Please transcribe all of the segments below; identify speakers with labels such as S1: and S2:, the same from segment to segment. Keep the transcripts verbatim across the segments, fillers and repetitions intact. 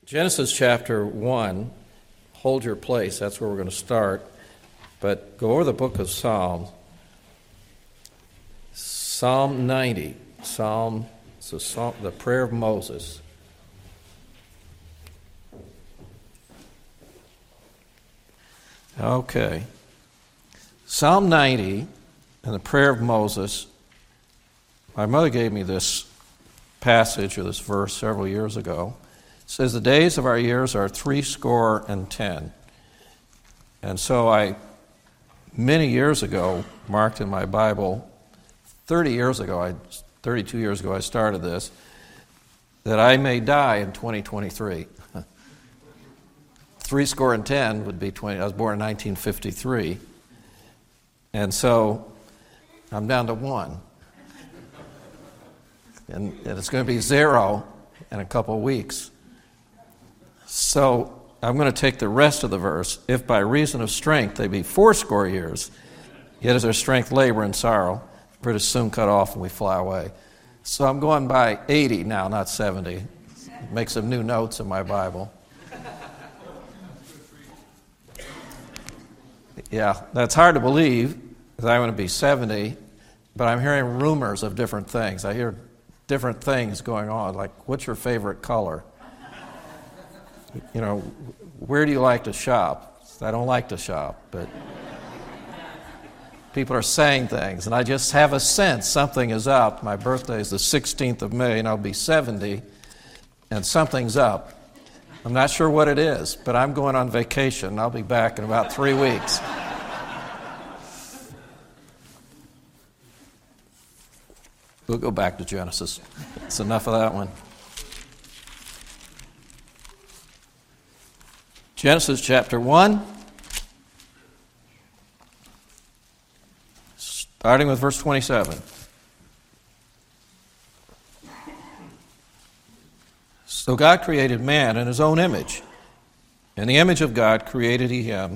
S1: Genesis chapter one, hold your place, that's where we're going to start. But go over the book of Psalms. Psalm ninety, Psalm, it's a psalm, the prayer of Moses. Okay. Psalm ninety and the prayer of Moses. My mother gave me this passage or this verse several years ago. It says, the days of our years are three score and ten. And so I, many years ago, marked in my Bible, thirty years ago, I, thirty-two years ago I started this, that I may die in twenty twenty-three. Three score and ten would be twenty. I was born in nineteen fifty-three. And so I'm down to one. And, and it's going to be zero in a couple of weeks. So I'm going to take the rest of the verse. If by reason of strength they be fourscore years, yet is their strength labor and sorrow, for it is soon cut off and we fly away. So I'm going by eighty now, not seventy. Make some new notes in my Bible. Yeah, that's hard to believe, because I'm going to be seventy, but I'm hearing rumors of different things. I hear different things going on, like, what's your favorite color? You know, where do you like to shop? I don't like to shop, but people are saying things, and I just have a sense something is up. My birthday is the sixteenth of May, and I'll be seventy, and something's up. I'm not sure what it is, but I'm going on vacation. I'll be back in about three weeks. We'll go back to Genesis. It's enough of that one. Genesis chapter one, starting with verse twenty-seven. So God created man in his own image. In the image of God created he him.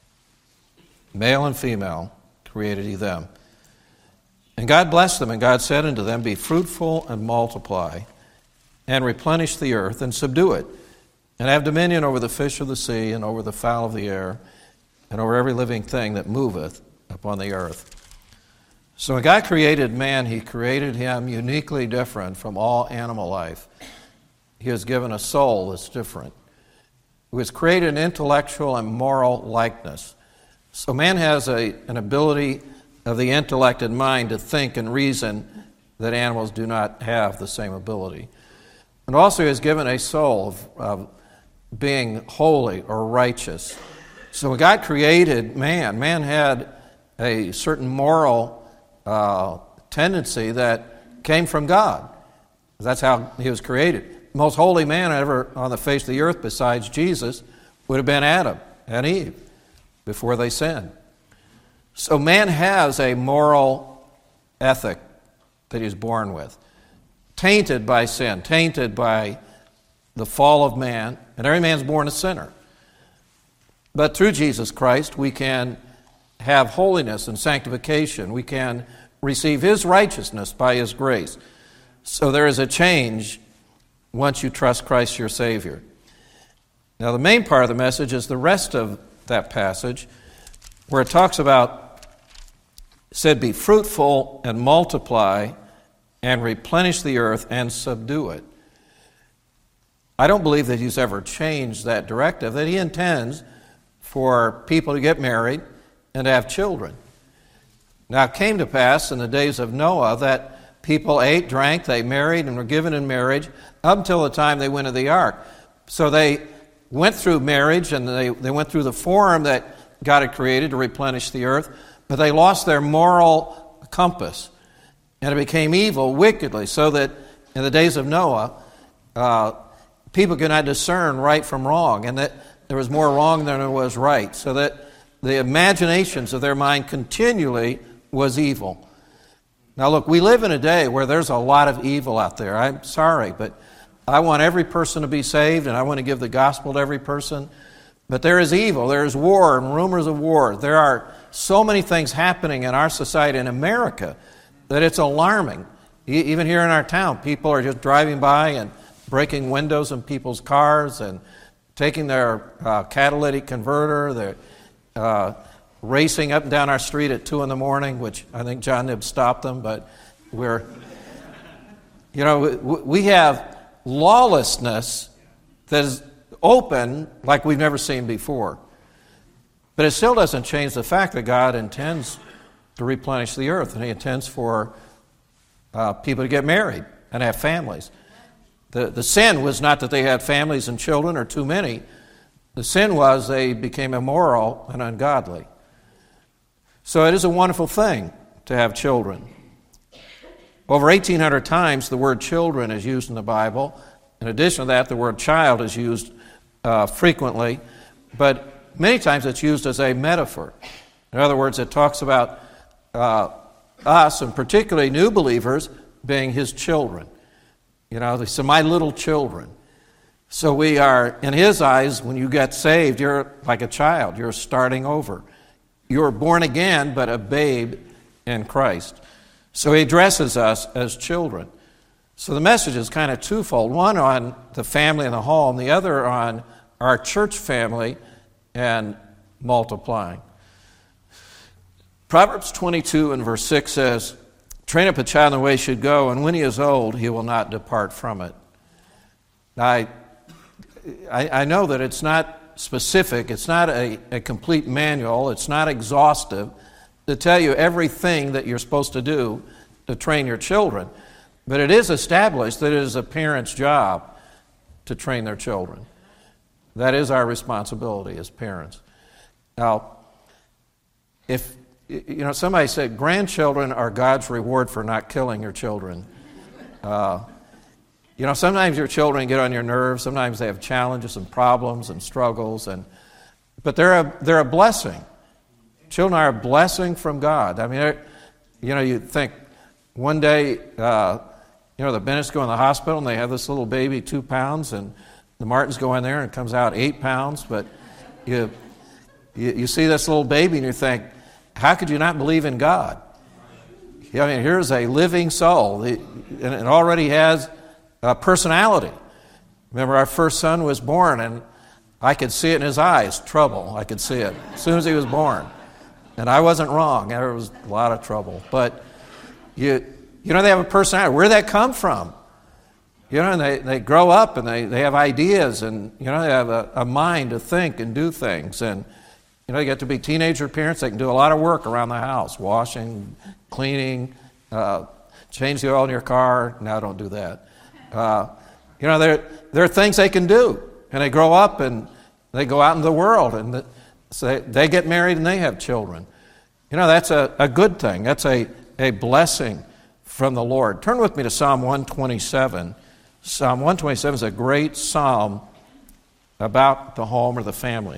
S1: Male and female created he them. And God blessed them, and God said unto them, be fruitful and multiply, and replenish the earth, and subdue it, and have dominion over the fish of the sea, and over the fowl of the air, and over every living thing that moveth upon the earth. So when God created man, he created him uniquely different from all animal life. He has given a soul that's different. He was created in intellectual and moral likeness. So man has a, an ability of the intellect and mind to think and reason that animals do not have the same ability. And also he has given a soul of, of being holy or righteous. So when God created man, man had a certain moral uh, tendency that came from God. That's how he was created. The most holy man ever on the face of the earth besides Jesus would have been Adam and Eve before they sinned. So man has a moral ethic that he's born with, tainted by sin, tainted by the fall of man, and every man's born a sinner. But through Jesus Christ, we can have holiness and sanctification. We can receive his righteousness by his grace. So there is a change once you trust Christ your Savior. Now the main part of the message is the rest of that passage, where it talks about, it said, be fruitful and multiply and replenish the earth and subdue it. I don't believe that he's ever changed that directive, that he intends for people to get married and to have children. Now it came to pass in the days of Noah that people ate, drank, they married, and were given in marriage up until the time they went into the ark. So they went through marriage, and they, they went through the form that God had created to replenish the earth, but they lost their moral compass, and it became evil wickedly, so that in the days of Noah, uh, people could not discern right from wrong, and that there was more wrong than there was right, so that the imaginations of their mind continually was evil. Now look, we live in a day where there's a lot of evil out there. I'm sorry, but I want every person to be saved, and I want to give the gospel to every person. But there is evil, there is war and rumors of war. There are so many things happening in our society, in America, that it's alarming. Even here in our town, people are just driving by and breaking windows in people's cars and taking their uh, catalytic converter. They're uh, racing up and down our street at two in the morning, which I think John Nib stopped them, but we're, you know, we, we have lawlessness that is open like we've never seen before. But it still doesn't change the fact that God intends to replenish the earth, and He intends for uh, people to get married and have families. The, the sin was not that they had families and children or too many. The sin was they became immoral and ungodly. So it is a wonderful thing to have children. Over eighteen hundred times the word children is used in the Bible. In addition to that, the word child is used uh, frequently, but many times it's used as a metaphor. In other words, it talks about uh, us, and particularly new believers, being His children. You know, they say, my little children. So we are, in His eyes, when you get saved, you're like a child. You're starting over. You're born again, but a babe in Christ. So He addresses us as children. So the message is kind of twofold. One on the family and the home, the other on our church family and multiplying. Proverbs twenty-two and verse six says, train up a child in the way he should go, and when he is old, he will not depart from it. Now, I, I, I know that it's not specific, it's not a, a complete manual, it's not exhaustive to tell you everything that you're supposed to do to train your children. But it is established that it is a parent's job to train their children. That is our responsibility as parents. Now, if, you know, somebody said grandchildren are God's reward for not killing your children. Uh, you know, sometimes your children get on your nerves. Sometimes they have challenges and problems and struggles, and but they're a, they're a blessing. Children are a blessing from God. I mean, you know, you think one day, uh, you know, the Bennett's go in the hospital and they have this little baby, two pounds, and the Martins go in there and it comes out eight pounds. But you, you, you see this little baby and you think, how could you not believe in God? I mean, here's a living soul, and it already has a personality. Remember, our first son was born, and I could see it in his eyes, trouble. I could see it as soon as he was born. And I wasn't wrong. There was a lot of trouble. But you you know, they have a personality. Where did that come from? You know, and they, they grow up and they, they have ideas, and, you know, they have a, a mind to think and do things. And, you know, they get to be teenager parents. They can do a lot of work around the house, washing, cleaning, uh, change the oil in your car. No, don't do that. Uh, you know, there, there are things they can do. And they grow up and they go out into the world, and the, so they get married and they have children. You know, that's a, a good thing. That's a, a blessing from the Lord. Turn with me to Psalm one twenty-seven. Psalm one twenty-seven is a great psalm about the home or the family.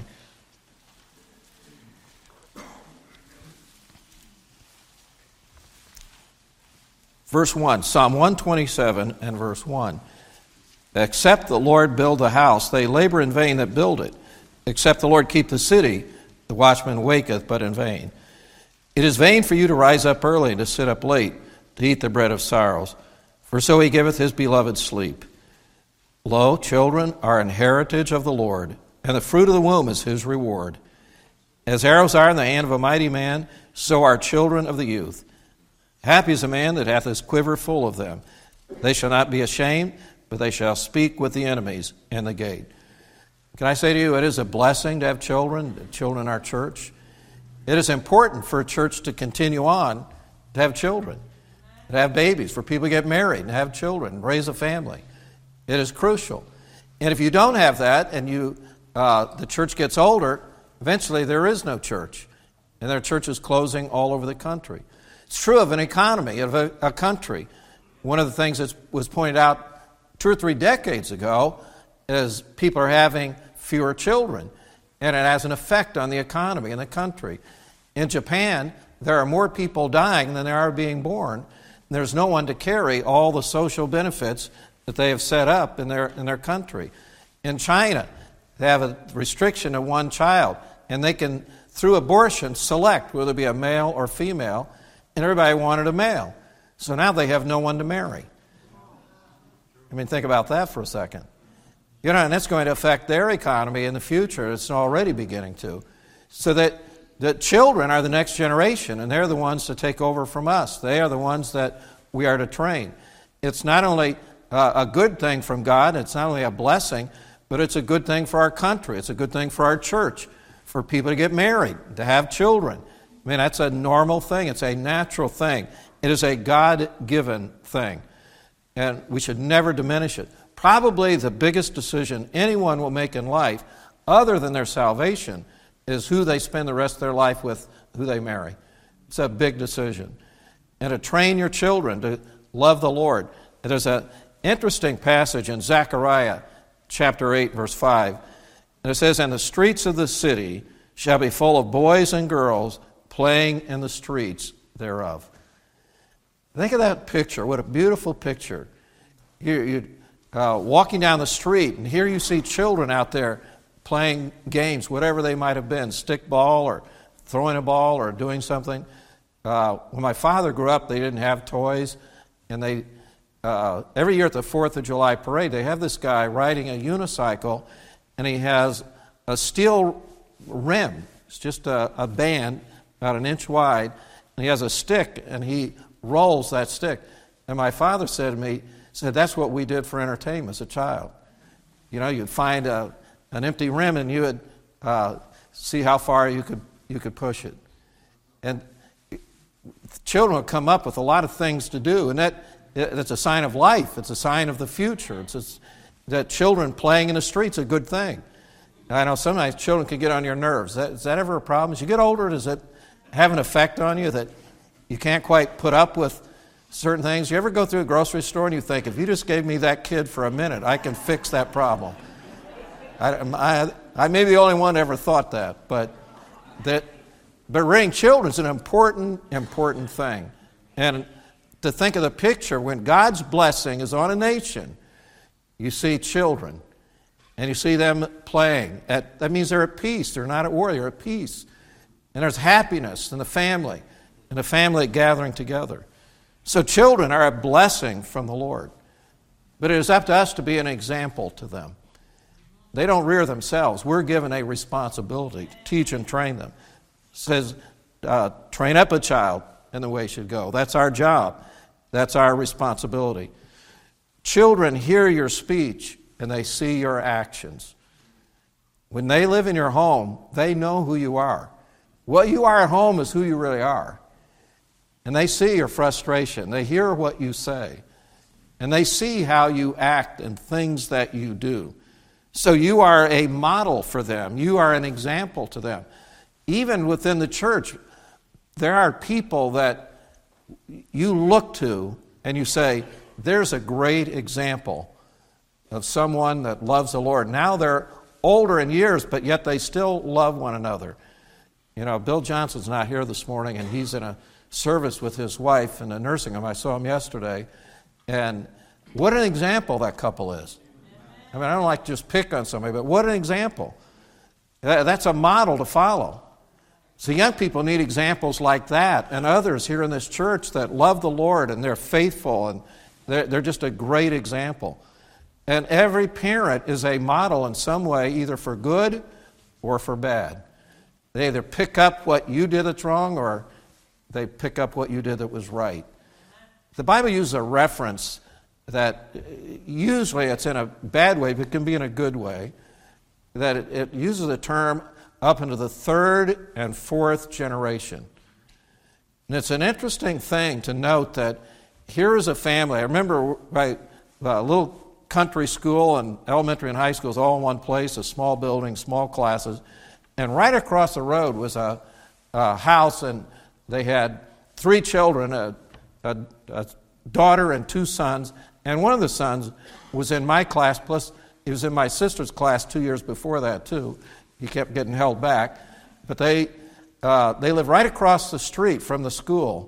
S1: Verse one, Psalm one twenty-seven and verse one. Except the Lord build the house, they labor in vain that build it. Except the Lord keep the city, the watchman waketh but in vain. It is vain for you to rise up early and to sit up late, to eat the bread of sorrows, for so he giveth his beloved sleep. Lo, children are an heritage of the Lord, and the fruit of the womb is his reward. As arrows are in the hand of a mighty man, so are children of the youth. Happy is a man that hath his quiver full of them. They shall not be ashamed, but they shall speak with the enemies in the gate. Can I say to you, it is a blessing to have children, children in our church. It is important for a church to continue on to have children, to have babies, for people to get married and have children, raise a family. It is crucial. And if you don't have that and you uh, the church gets older, eventually there is no church. And there are churches closing all over the country. It's true of an economy, of a, a country. One of the things that was pointed out two or three decades ago is people are having fewer children, and it has an effect on the economy in the country. In Japan, there are more people dying than there are being born. There's no one to carry all the social benefits that they have set up in their in their country. In China, they have a restriction of one child, and they can, through abortion, select whether it be a male or female, and everybody wanted a male. So now they have no one to marry. I mean, think about that for a second. You know, and it's going to affect their economy in the future. It's already beginning to. So that the children are the next generation, and they're the ones to take over from us. They are the ones that we are to train. It's not only uh, a good thing from God, it's not only a blessing, but it's a good thing for our country. It's a good thing for our church, for people to get married, to have children. I mean, that's a normal thing. It's a natural thing. It is a God-given thing, and we should never diminish it. Probably the biggest decision anyone will make in life, other than their salvation, is who they spend the rest of their life with, who they marry. It's a big decision. And to train your children to love the Lord. There's an interesting passage in Zechariah chapter eight, verse five. And it says, "And the streets of the city shall be full of boys and girls playing in the streets thereof." Think of that picture. What a beautiful picture. You, you uh, walking down the street, and here you see children out there playing games, whatever they might have been, stickball or throwing a ball or doing something. Uh, when my father grew up, they didn't have toys, and they uh, every year at the fourth of July parade, they have this guy riding a unicycle, and he has a steel rim. It's just a, a band about an inch wide, and he has a stick, and he rolls that stick. And my father said to me, said, "That's what we did for entertainment as a child. You know, you'd find a, an empty rim, and you would uh, see how far you could you could push it." And children will come up with a lot of things to do, and that it's a sign of life. It's a sign of the future. It's a, that children playing in the streets is a good thing. I know sometimes children can get on your nerves. Is that, is that ever a problem? As you get older, does it have an effect on you that you can't quite put up with certain things? You ever go through a grocery store and you think, if you just gave me that kid for a minute, I can fix that problem? I, I, I may be the only one that ever thought that, but that But rearing children is an important, important thing. And to think of the picture, when God's blessing is on a nation, you see children, and you see them playing. At, that means they're at peace. They're not at war. They're at peace. And there's happiness in the family, and the family gathering together. So children are a blessing from the Lord. But it is up to us to be an example to them. They don't rear themselves. We're given a responsibility to teach and train them. It says, uh, train up a child in the way he should go. That's our job. That's our responsibility. Children hear your speech and they see your actions. When they live in your home, they know who you are. What you are at home is who you really are. And they see your frustration. They hear what you say. And they see how you act and things that you do. So you are a model for them. You are an example to them. Even within the church, there are people that you look to and you say, there's a great example of someone that loves the Lord. Now they're older in years, but yet they still love one another. You know, Bill Johnson's not here this morning, and he's in a service with his wife in a nursing home. I saw him yesterday, and what an example that couple is. I mean, I don't like to just pick on somebody, but what an example. That's a model to follow. So young people need examples like that, and others here in this church that love the Lord and they're faithful, and they're, they're just a great example. And every parent is a model in some way, either for good or for bad. They either pick up what you did that's wrong, or they pick up what you did that was right. The Bible uses a reference that usually it's in a bad way, but it can be in a good way, that it, it uses the term up into the third and fourth generation. And it's an interesting thing to note that here is a family. I remember my uh, little country school and elementary and high schools all in one place, a small building, small classes. And right across the road was a, a house, and they had three children, a, a, a daughter and two sons. And one of the sons was in my class, plus he was in my sister's class two years before that too. He kept getting held back. But they uh, they lived right across the street from the school.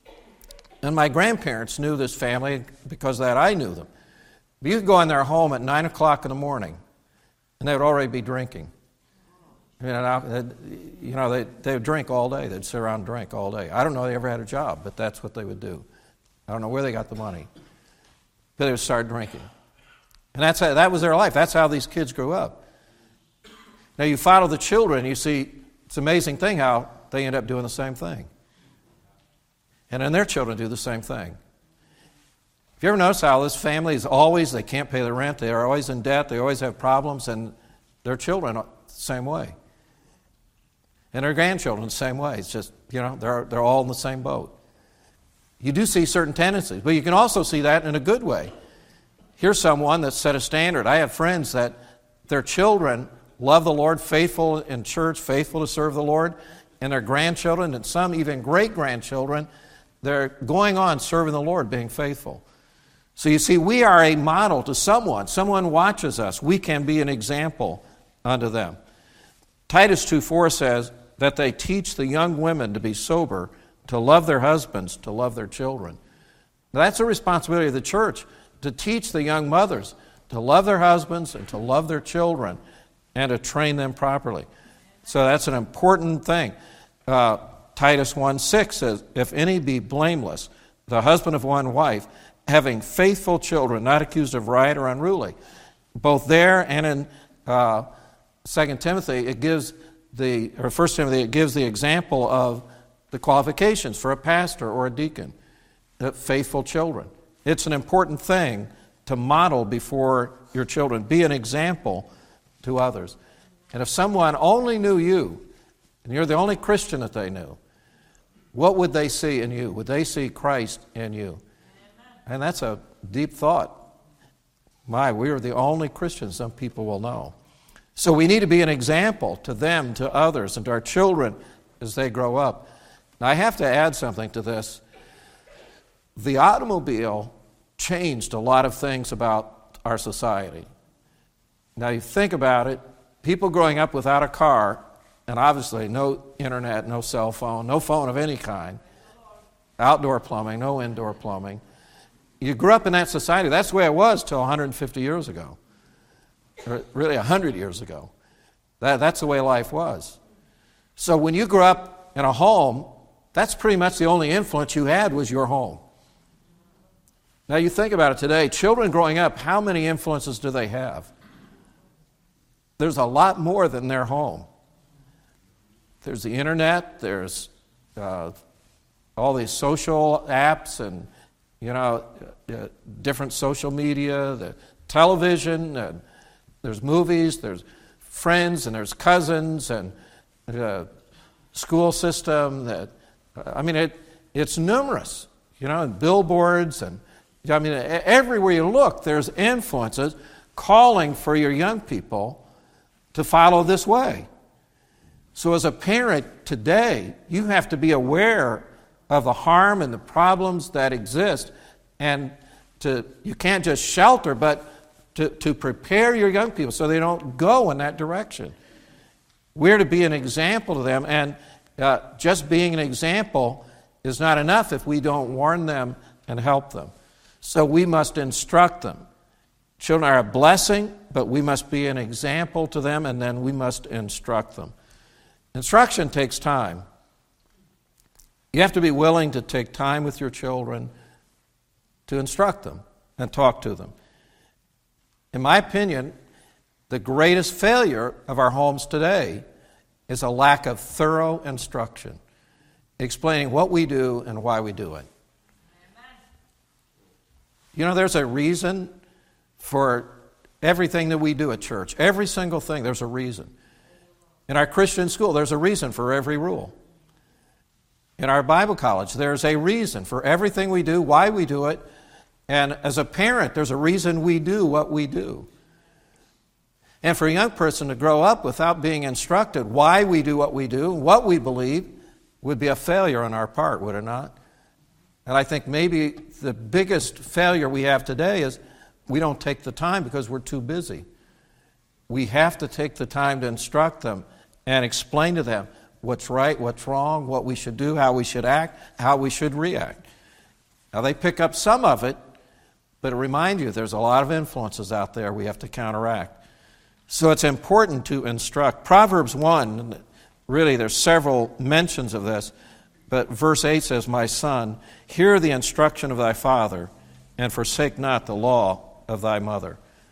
S1: And my grandparents knew this family because of that I knew them. But you could go in their home at nine o'clock in the morning, and they would already be drinking. You know, you know they, they would drink all day. They'd sit around and drink all day. I don't know if they ever had a job, but that's what they would do. I don't know where they got the money. But they would start drinking. And that's how, that was their life. That's how these kids grew up. Now you follow the children, you see, it's an amazing thing how they end up doing the same thing. And then their children do the same thing. If you ever notice how this family is always, they can't pay their rent, they are always in debt, they always have problems, and their children are the same way. And their grandchildren the same way. It's just, you know, they're, they're all in the same boat. You do see certain tendencies, but you can also see that in a good way. Here's someone that set a standard. I have friends that their children love the Lord, faithful in church, faithful to serve the Lord, and their grandchildren, and some even great-grandchildren, they're going on serving the Lord, being faithful. So you see, we are a model to someone. Someone watches us. We can be an example unto them. Titus two four says that they teach the young women to be sober, to love their husbands, to love their children. Now, that's a responsibility of the church, to teach the young mothers to love their husbands and to love their children and to train them properly. So that's an important thing. Uh, Titus one six says, if any be blameless, the husband of one wife, having faithful children, not accused of riot or unruly. Both there and in uh, Second Timothy, it gives the, or First Timothy, it gives the example of the qualifications for a pastor or a deacon, uh, faithful children. It's an important thing to model before your children. Be an example to others. And if someone only knew you, and you're the only Christian that they knew, what would they see in you? Would they see Christ in you? And that's a deep thought. My, we are the only Christians some people will know. So we need to be an example to them, to others, and to our children as they grow up. Now I have to add something to this. The automobile changed a lot of things about our society. Now you think about it, people growing up without a car, and obviously no internet, no cell phone, no phone of any kind, outdoor plumbing, no indoor plumbing. You grew up in that society. That's the way it was till one hundred fifty years ago, or really one hundred years ago. That, that's the way life was. So when you grew up in a home, that's pretty much the only influence you had was your home. Now you think about it today, children growing up, how many influences do they have? There's a lot more than their home. There's the internet, there's uh, all these social apps and, you know, uh, different social media, the television, uh, there's movies, there's friends, and there's cousins, and uh, school system. That uh, I mean, it it's numerous, you know, and billboards, and I mean, everywhere you look, there's influences calling for your young people to follow this way. So as a parent today, you have to be aware of the harm and the problems that exist, and to you can't just shelter, but to, to prepare your young people so they don't go in that direction. We're to be an example to them, and uh, just being an example is not enough if we don't warn them and help them. So we must instruct them. Children are a blessing, but we must be an example to them, and then we must instruct them. Instruction takes time. You have to be willing to take time with your children to instruct them and talk to them. In my opinion, the greatest failure of our homes today is a lack of thorough instruction, explaining what we do and why we do it. You know, there's a reason for everything that we do at church. Every single thing, there's a reason. In our Christian school, there's a reason for every rule. In our Bible college, there's a reason for everything we do, why we do it. And as a parent, there's a reason we do what we do. And for a young person to grow up without being instructed why we do what we do, what we believe, would be a failure on our part, would it not? And I think maybe the biggest failure we have today is we don't take the time because we're too busy. We have to take the time to instruct them and explain to them what's right, what's wrong, what we should do, how we should act, how we should react. Now, they pick up some of it, but to remind you, there's a lot of influences out there we have to counteract. So it's important to instruct. Proverbs one, really there's several mentions of this, but verse eight says, "My son, hear the instruction of thy father, and forsake not the law of thy mother."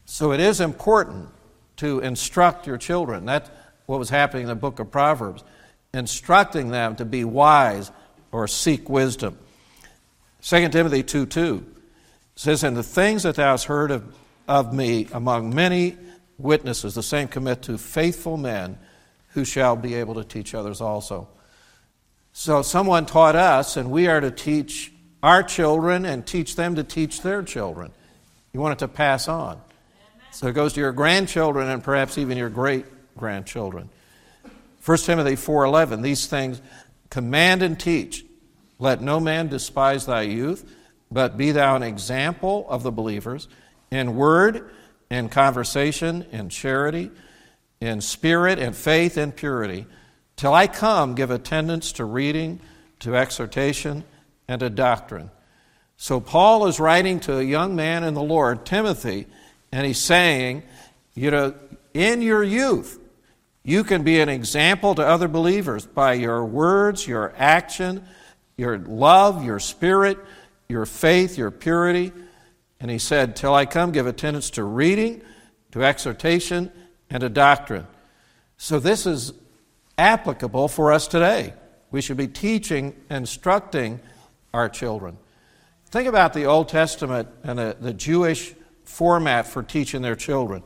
S1: So it is important to instruct your children. That's what was happening in the book of Proverbs, instructing them to be wise or seek wisdom. Second Timothy two two says, "And the things that thou hast heard of, of me among many witnesses, the same commit to faithful men who shall be able to teach others also." So someone taught us, and we are to teach our children and teach them to teach their children. You want it to pass on. So it goes to your grandchildren and perhaps even your great-grandchildren. First Timothy four eleven, "These things command and teach. Let no man despise thy youth, but be thou an example of the believers in word, in conversation, in charity, in spirit, in faith, in purity. Till I come, give attendance to reading, to exhortation, and to doctrine." So Paul is writing to a young man in the Lord, Timothy, and he's saying, you know, in your youth, you can be an example to other believers by your words, your action, your love, your spirit, your faith, your purity. And he said, "Till I come, give attendance to reading, to exhortation, and to doctrine." So this is applicable for us today. We should be teaching, instructing our children. Think about the Old Testament and the, the Jewish format for teaching their children.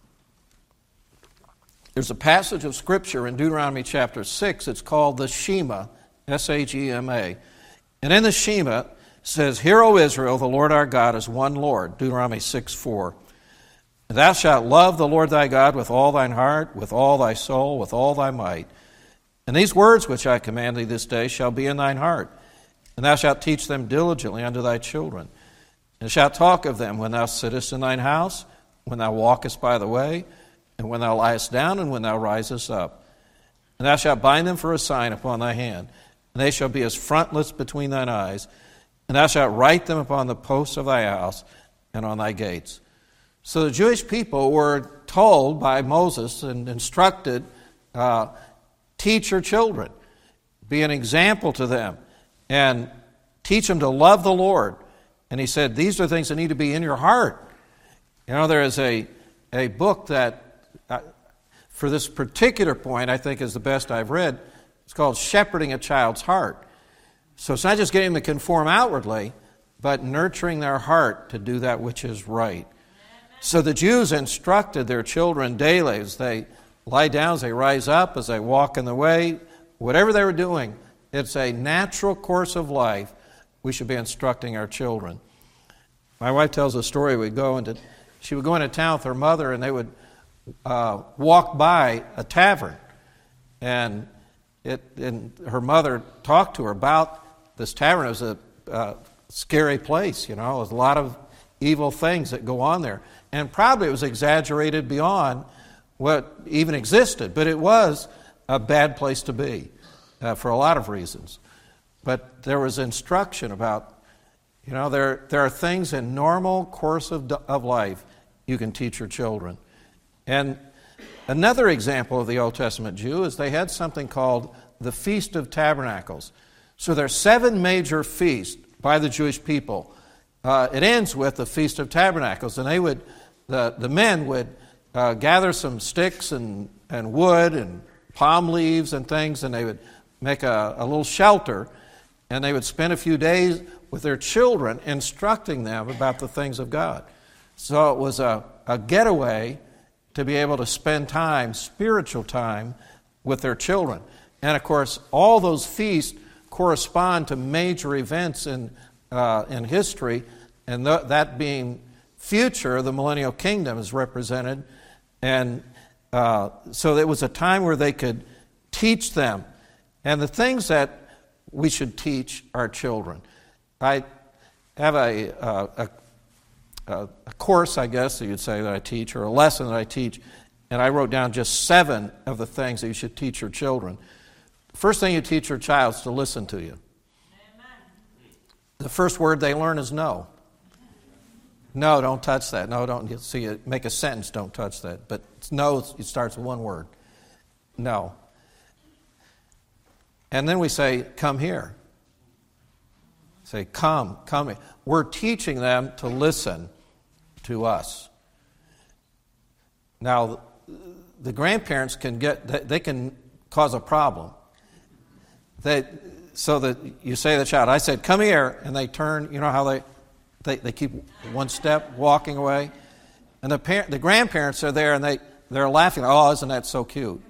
S1: There's a passage of Scripture in Deuteronomy chapter six. It's called the Shema, S H E M A. And in the Shema, it says, "Hear, O Israel, the Lord our God is one Lord," Deuteronomy six four. "Thou shalt love the Lord thy God with all thine heart, with all thy soul, with all thy might. And these words which I command thee this day shall be in thine heart, and thou shalt teach them diligently unto thy children, and shalt talk of them when thou sittest in thine house, when thou walkest by the way, and when thou liest down, and when thou risest up. And thou shalt bind them for a sign upon thy hand, and they shall be as frontlets between thine eyes, and thou shalt write them upon the posts of thy house and on thy gates." So the Jewish people were told by Moses and instructed, uh, teach your children, be an example to them, and teach them to love the Lord. And he said, these are things that need to be in your heart. You know, there is a, a book that, uh, for this particular point, I think is the best I've read. It's called Shepherding a Child's Heart. So it's not just getting them to conform outwardly, but nurturing their heart to do that which is right. So the Jews instructed their children daily as they lie down, as they rise up, as they walk in the way, whatever they were doing. It's a natural course of life. We should be instructing our children. My wife tells a story. We'd go into, she would go into town with her mother, and they would uh, walk by a tavern. And, it, and her mother talked to her about this tavern. It was a uh, scary place, you know. There's a lot of evil things that go on there. And probably it was exaggerated beyond what even existed. But it was a bad place to be uh, for a lot of reasons. But there was instruction about, you know, there there are things in normal course of, of life you can teach your children. And another example of the Old Testament Jew is they had something called the Feast of Tabernacles. So there are seven major feasts by the Jewish people. Uh, it ends with the Feast of Tabernacles, and they would, the, the men would uh, gather some sticks and, and wood and palm leaves and things, and they would make a, a little shelter, and they would spend a few days with their children instructing them about the things of God. So it was a, a getaway to be able to spend time, spiritual time, with their children. And of course, all those feasts correspond to major events in uh, in history, and th- that being future, the millennial kingdom is represented. And uh, so it was a time where they could teach them. And the things that we should teach our children. I have a, uh, a, a course, I guess you'd say, that I teach, or a lesson that I teach, and I wrote down just seven of the things that you should teach your children. First thing you teach your child is to listen to you. Amen. The first word they learn is no. No, don't touch that. No, don't. You see, you make a sentence, don't touch that. But no, it starts with one word. No. And then we say, come here. Say, come, come here. We're teaching them to listen to us. Now, the grandparents can get, they can cause a problem. They, so that you say to the child, I said, come here, and they turn, you know how they, they, they keep one step walking away? And the parent, the grandparents are there, and they, they're laughing, oh, isn't that so cute?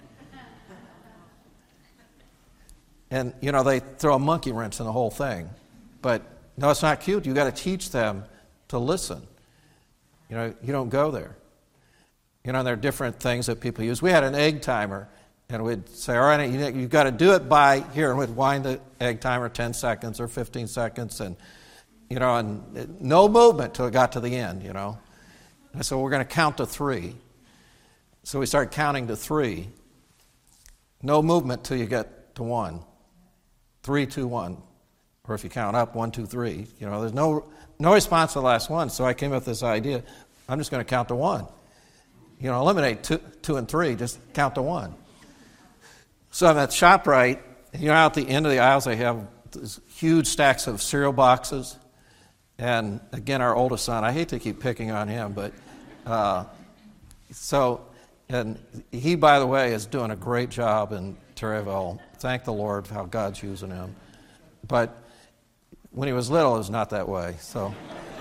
S1: And, you know, they throw a monkey wrench in the whole thing. But, no, it's not cute. You've got to teach them to listen. You know, you don't go there. You know, there are different things that people use. We had an egg timer, and we'd say, all right, you, you've got to do it by, here, and we'd wind the egg timer ten seconds or fifteen seconds, and, you know, and no movement till it got to the end, you know. And so we're going to count to three. So we started counting to three. No movement till you get to one. Three, two, one. Or if you count up, one, two, three. You know, there's no no response to the last one. So I came up with this idea. I'm just going to count to one. You know, eliminate two, two and three. Just count to one. So I'm at ShopRite. You know, out the end of the aisles, they have these huge stacks of cereal boxes. And again, our oldest son, I hate to keep picking on him, but uh, so, and he, by the way, is doing a great job in Terryville. Thank the Lord for how God's using him. But when he was little, it was not that way. So,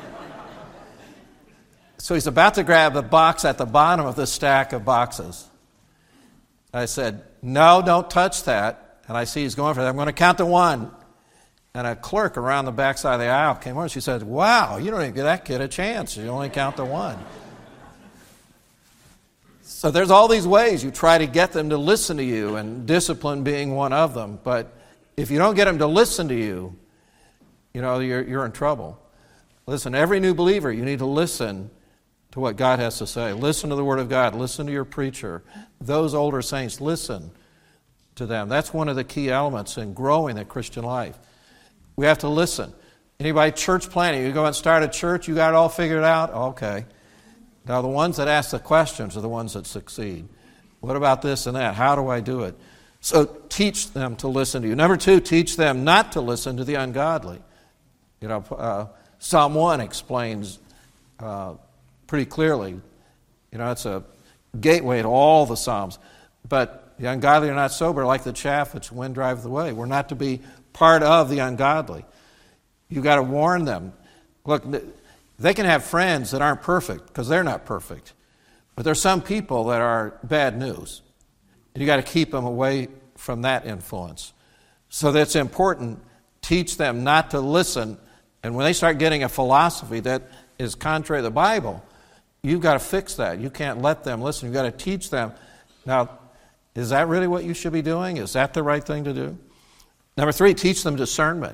S1: so he's about to grab the box at the bottom of the stack of boxes. I said, no, don't touch that. And I see he's going for that. I'm going to count to one. And a clerk around the backside of the aisle came over. She said, wow, you don't even give that kid a chance. You only count to one. So there's all these ways you try to get them to listen to you, and discipline being one of them. But if you don't get them to listen to you, you know, you're, you're in trouble. Listen, every new believer, you need to listen to what God has to say. Listen to the Word of God. Listen to your preacher. Those older saints, listen to them. That's one of the key elements in growing the Christian life. We have to listen. Anybody church planning, you go and start a church, you got it all figured out? Okay. Now, the ones that ask the questions are the ones that succeed. What about this and that? How do I do it? So teach them to listen to you. Number two, teach them not to listen to the ungodly. You know, uh, Psalm one explains uh, pretty clearly. You know, it's a gateway to all the Psalms. But the ungodly are not sober, like the chaff which the wind driveth away. We're not to be part of the ungodly. You've got to warn them. Look, they can have friends that aren't perfect because they're not perfect. But there's some people that are bad news. And you've got to keep them away from that influence. So that's important. Teach them not to listen. And when they start getting a philosophy that is contrary to the Bible, you've got to fix that. You can't let them listen. You've got to teach them. Now, is that really what you should be doing? Is that the right thing to do? Number three, teach them discernment.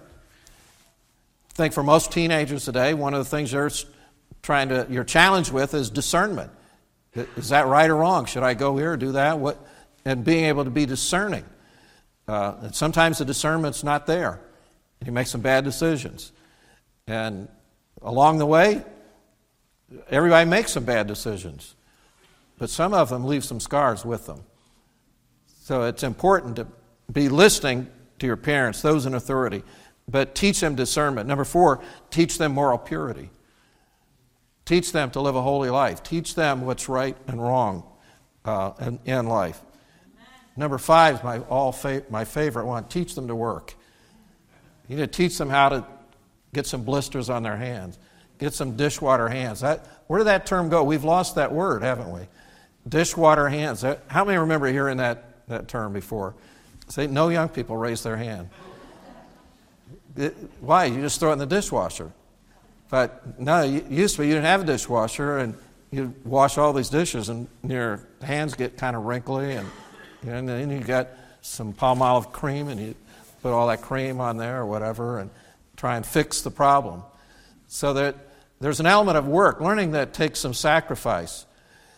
S1: I think for most teenagers today, one of the things you're trying to, you're challenged with is discernment. Is that right or wrong? Should I go here or do that? What? And being able to be discerning. Uh, and sometimes the discernment's not there. And you make some bad decisions. And along the way, everybody makes some bad decisions. But some of them leave some scars with them. So it's important to be listening to your parents, those in authority, but teach them discernment. Number four, teach them moral purity. Teach them to live a holy life. Teach them what's right and wrong uh, in, in life. Amen. Number five is my all fa- my favorite one. Teach them to work. You need to teach them how to get some blisters on their hands, get some dishwater hands. That, where did that term go? We've lost that word, haven't we? Dishwater hands. How many remember hearing that, that term before? Say, no young people raise their hand. It, why? You just throw it in the dishwasher. But no, you, used to be you didn't have a dishwasher, and you wash all these dishes, and your hands get kind of wrinkly, and, you know, and then you got some palm olive cream, and you put all that cream on there or whatever, and try and fix the problem. So that there's an element of work, learning that takes some sacrifice.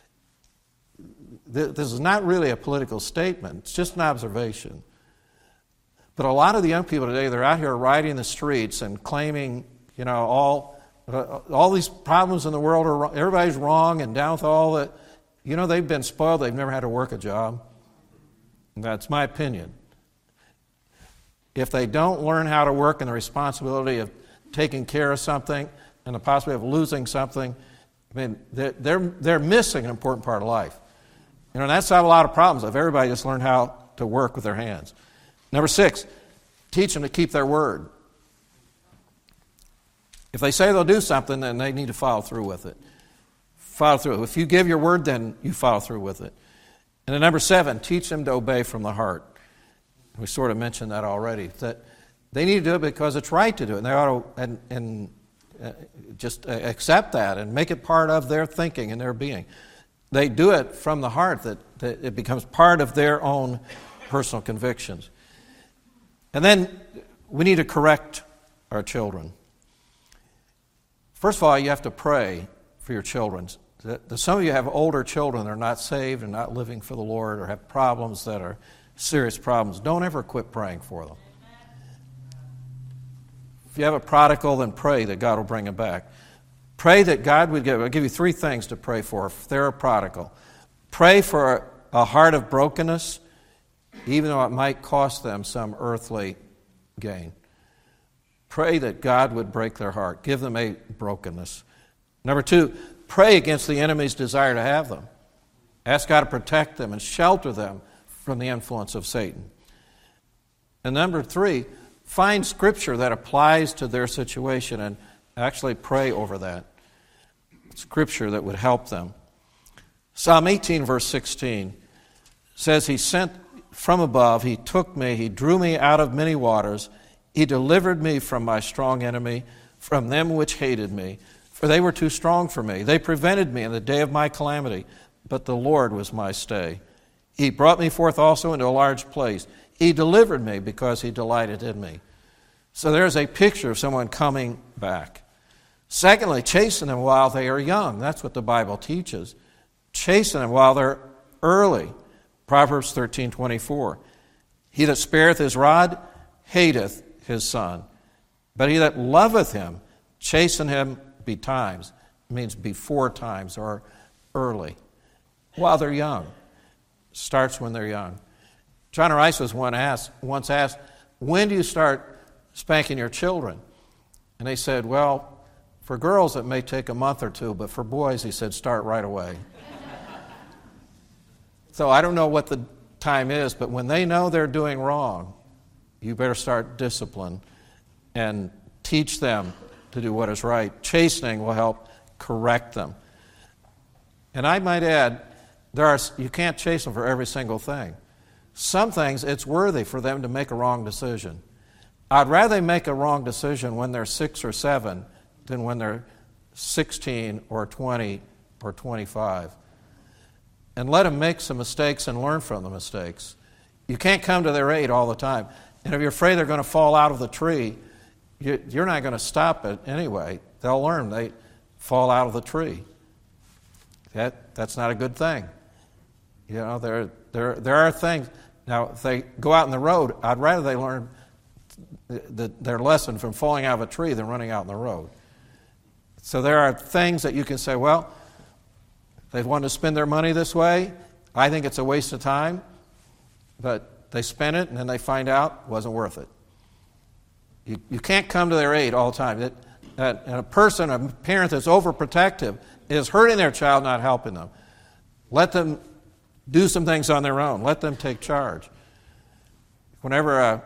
S1: This is not really a political statement. It's just an observation. But a lot of the young people today, they're out here riding the streets and claiming, you know, all uh, all these problems in the world are wrong. Everybody's wrong and down with all that. You know, they've been spoiled. They've never had to work a job. And that's my opinion. If they don't learn how to work and the responsibility of taking care of something and the possibility of losing something, I mean, they're, they're, they're missing an important part of life. You know, that's not a lot of problems if everybody just learned how to work with their hands. Number six, teach them to keep their word. If they say they'll do something, then they need to follow through with it. Follow through. If you give your word, then you follow through with it. And then number seven, teach them to obey from the heart. We sort of mentioned that already. That they need to do it because it's right to do it. And they ought to and, and uh, just accept that and make it part of their thinking and their being. They do it from the heart, that, that it becomes part of their own personal convictions. And then we need to correct our children. First of all, you have to pray for your children. Some of you have older children that are not saved and not living for the Lord or have problems that are serious problems. Don't ever quit praying for them. If you have a prodigal, then pray that God will bring him back. Pray that God would give, I'll give you three things to pray for if they're a prodigal. Pray for a heart of brokenness, even though it might cost them some earthly gain. Pray that God would break their heart. Give them a brokenness. Number two, pray against the enemy's desire to have them. Ask God to protect them and shelter them from the influence of Satan. And number three, find scripture that applies to their situation and actually pray over that. Scripture that would help them. Psalm eighteen, verse sixteen says, He sent from above, He took me, He drew me out of many waters, He delivered me from my strong enemy, from them which hated me. For they were too strong for me. They prevented me in the day of my calamity, but the Lord was my stay. He brought me forth also into a large place. He delivered me because He delighted in me. So there's a picture of someone coming back. Secondly, chasten them while they are young. That's what the Bible teaches. Chasten them while they're early. Proverbs thirteen twenty-four. He that spareth his rod hateth his son, but he that loveth him, chasten him betimes. It means before times or early. While they're young. Starts when they're young. John Rice was one asked, once asked, when do you start spanking your children? And they said, well, for girls it may take a month or two, but for boys, he said, start right away. So I don't know what the time is, but when they know they're doing wrong, you better start discipline and teach them to do what is right. Chastening will help correct them. And I might add, there are you can't chasten them for every single thing. Some things, it's worthy for them to make a wrong decision. I'd rather they make a wrong decision when they're six or seven than when they're sixteen or twenty or twenty-five. And let them make some mistakes and learn from the mistakes. You can't come to their aid all the time. And if you're afraid they're going to fall out of the tree, you're not going to stop it anyway. They'll learn. They fall out of the tree. That, that's not a good thing. You know, there, there, there are things. Now, if they go out in the road, I'd rather they learn the, their lesson from falling out of a tree than running out in the road. So there are things that you can say, well, they want to spend their money this way. I think it's a waste of time. But they spend it, and then they find out it wasn't worth it. You, you can't come to their aid all the time. That, that, and a person, a parent that's overprotective is hurting their child, not helping them. Let them do some things on their own. Let them take charge. Whenever, uh,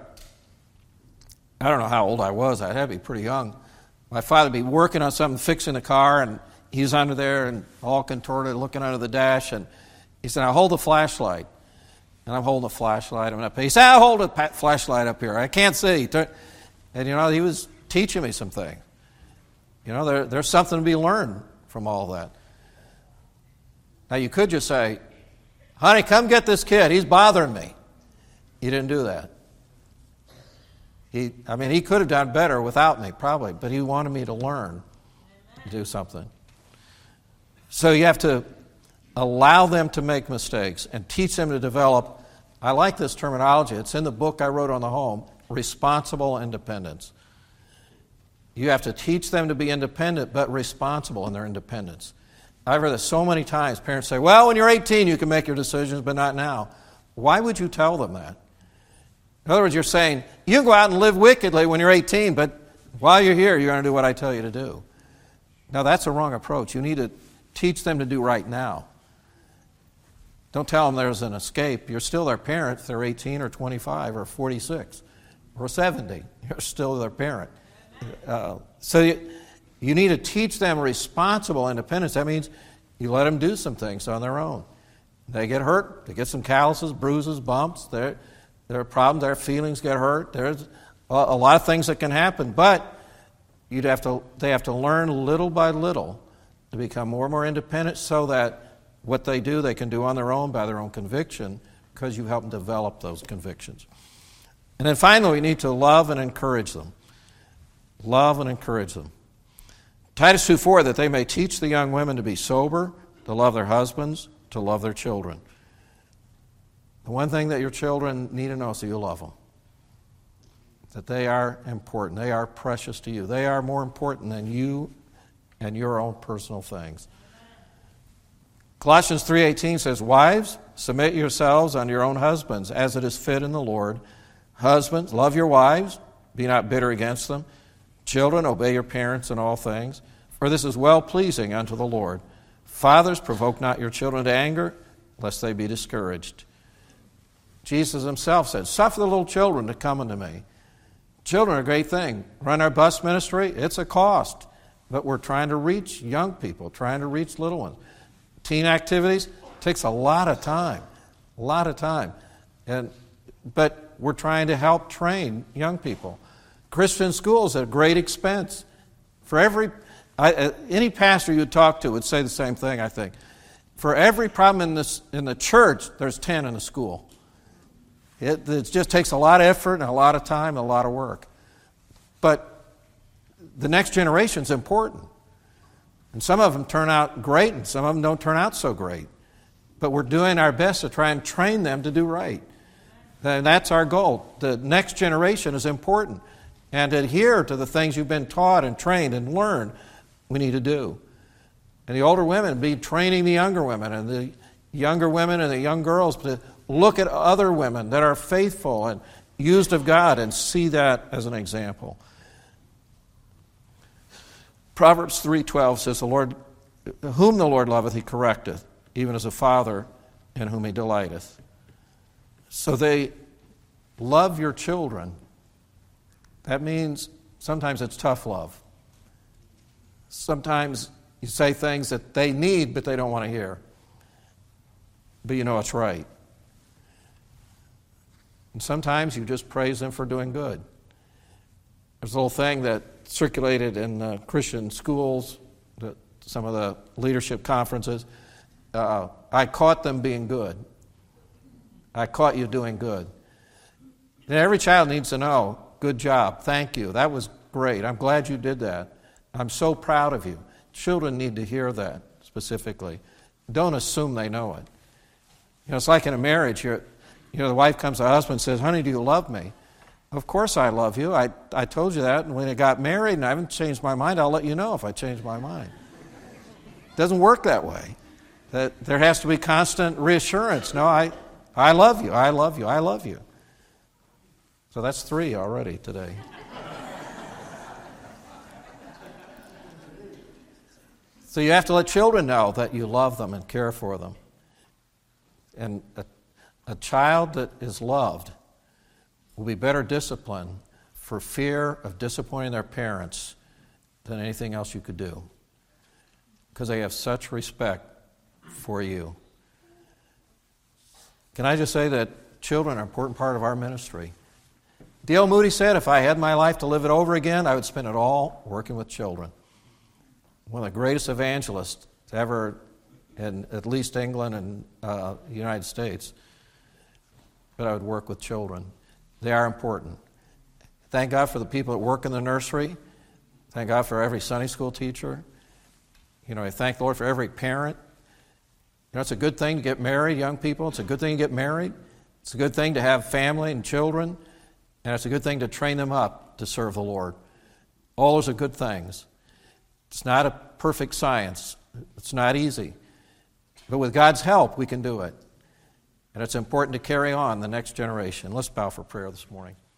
S1: I don't know how old I was, I had to be pretty young. My father would be working on something, fixing the car, and he's under there and all contorted, looking under the dash, and he said, "Now hold the flashlight." And I'm holding the flashlight. I'm up. He said, "I'll hold the flashlight up here. I can't see." And, you know, he was teaching me some things. You know, there, there's something to be learned from all that. Now, you could just say, "Honey, come get this kid. He's bothering me." He didn't do that. He, I mean, he could have done better without me, probably, but he wanted me to learn, to do something. So you have to allow them to make mistakes and teach them to develop, I like this terminology, it's in the book I wrote on the home, responsible independence. You have to teach them to be independent, but responsible in their independence. I've heard this so many times. Parents say, well, when you're eighteen, you can make your decisions, but not now. Why would you tell them that? In other words, you're saying, you can go out and live wickedly when you're eighteen, but while you're here, you're going to do what I tell you to do. Now, that's a wrong approach. You need to teach them to do right now. Don't tell them there's an escape. You're still their parent if they're eighteen or twenty-five or forty-six or seventy. You're still their parent. Uh, so you, you need to teach them responsible independence. That means you let them do some things on their own. They get hurt. They get some calluses, bruises, bumps. There, there are problems. Their feelings get hurt. There's a, a lot of things that can happen. But you'd have to. They have to learn little by little to become more and more independent so that what they do, they can do on their own by their own conviction because you help them develop those convictions. And then finally, we need to love and encourage them. Love and encourage them. Titus two four, that they may teach the young women to be sober, to love their husbands, to love their children. The one thing that your children need to know is that you love them. That they are important. They are precious to you. They are more important than you and your own personal things. Colossians three eighteen says, wives, submit yourselves unto your own husbands, as it is fit in the Lord. Husbands, love your wives, be not bitter against them. Children, obey your parents in all things, for this is well-pleasing unto the Lord. Fathers, provoke not your children to anger, lest they be discouraged. Jesus himself said, suffer the little children to come unto me. Children are a great thing. Run our bus ministry, it's a cost, but we're trying to reach young people, trying to reach little ones. Teen activities takes a lot of time, a lot of time. And, but we're trying to help train young people. Christian schools at great expense. For every, I, uh, any pastor you talk to would say the same thing, I think. For every problem in, this, in the church, there's ten in the school. It, it just takes a lot of effort and a lot of time and a lot of work. But the next generation is important. And some of them turn out great, and some of them don't turn out so great. But we're doing our best to try and train them to do right. And that's our goal. The next generation is important. And to adhere to the things you've been taught and trained and learned, we need to do. And the older women be training the younger women, and the younger women and the young girls to look at other women that are faithful and used of God and see that as an example. Proverbs three twelve says, "The Lord, whom the Lord loveth, he correcteth, even as a father in whom he delighteth." So they love your children. That means sometimes it's tough love. Sometimes you say things that they need, but they don't want to hear. But you know it's right. And sometimes you just praise them for doing good. There's a little thing that circulated in uh, Christian schools, the, some of the leadership conferences. Uh, I caught them being good. I caught you doing good. And every child needs to know, good job, thank you, that was great, I'm glad you did that. I'm so proud of you. Children need to hear that specifically. Don't assume they know it. You know, it's like in a marriage, you're, you know, the wife comes to the husband and says, honey, do you love me? Of course I love you. I, I told you that, and when I got married and I haven't changed my mind, I'll let you know if I change my mind. It doesn't work that way. That there has to be constant reassurance. No, I, I love you, I love you, I love you. So that's three already today. So you have to let children know that you love them and care for them. And a, a child that is loved will be better disciplined for fear of disappointing their parents than anything else you could do, because they have such respect for you. Can I just say that children are an important part of our ministry? D L Moody said, if I had my life to live it over again, I would spend it all working with children. One of the greatest evangelists ever in at least England and uh, the United States. But I would work with children. They are important. Thank God for the people that work in the nursery. Thank God for every Sunday school teacher. You know, I thank the Lord for every parent. You know, it's a good thing to get married, young people. It's a good thing to get married. It's a good thing to have family and children. And it's a good thing to train them up to serve the Lord. All those are good things. It's not a perfect science. It's not easy. But with God's help, we can do it. And it's important to carry on the next generation. Let's bow for prayer this morning.